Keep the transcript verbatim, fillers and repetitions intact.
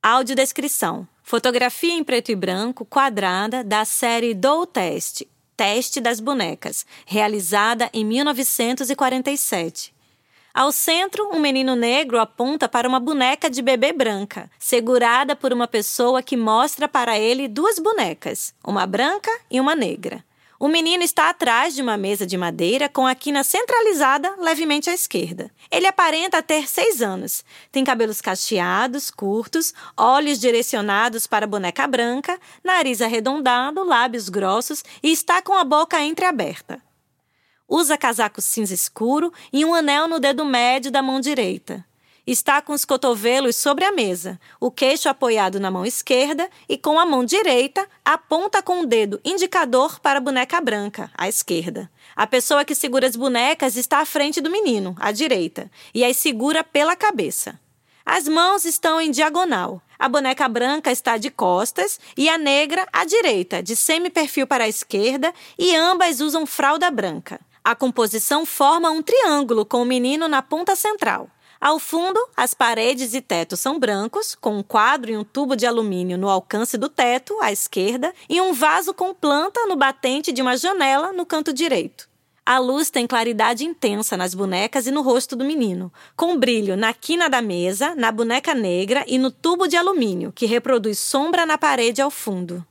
Audiodescrição. Fotografia em preto e branco, quadrada, da série Doll Test, Teste das Bonecas, realizada em mil novecentos e quarenta e sete. Ao centro, um menino negro aponta para uma boneca de bebê branca, segurada por uma pessoa que mostra para ele duas bonecas, uma branca e uma negra. O menino está atrás de uma mesa de madeira com a quina centralizada levemente à esquerda. Ele aparenta ter seis anos. Tem cabelos cacheados, curtos, olhos direcionados para a boneca branca, nariz arredondado, lábios grossos e está com a boca entreaberta. Usa casaco cinza escuro e um anel no dedo médio da mão direita. Está com os cotovelos sobre a mesa, o queixo apoiado na mão esquerda e com a mão direita aponta com o dedo indicador para a boneca branca, à esquerda. A pessoa que segura as bonecas está à frente do menino, à direita, e as segura pela cabeça. As mãos estão em diagonal. A boneca branca está de costas e a negra à direita, de semi-perfil para a esquerda, e ambas usam fralda branca. A composição forma um triângulo com o menino na ponta central. Ao fundo, as paredes e teto são brancos, com um quadro e um tubo de alumínio no alcance do teto, à esquerda, e um vaso com planta no batente de uma janela no canto direito. A luz tem claridade intensa nas bonecas e no rosto do menino, com brilho na quina da mesa, na boneca negra e no tubo de alumínio, que reproduz sombra na parede ao fundo.